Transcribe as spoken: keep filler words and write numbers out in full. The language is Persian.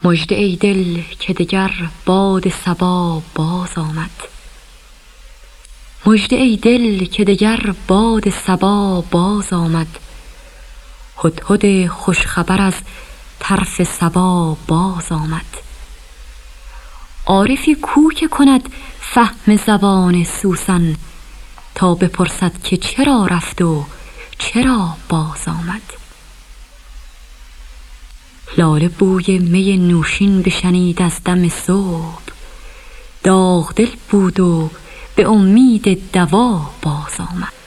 مژده ای دل که دگر باد صبا باز آمد. مژده ای دل که دگر باد صبا باز آمد. هدهد خوش خبر از طرف صبا باز آمد. عارفی کو که کند فهم زبان سوسن، تا بپرسد که چرا رفت و چرا باز آمد. لاله بوی می نوشین بشنید از دم صبح، داغ دل بود و به امید دوا باز آمد.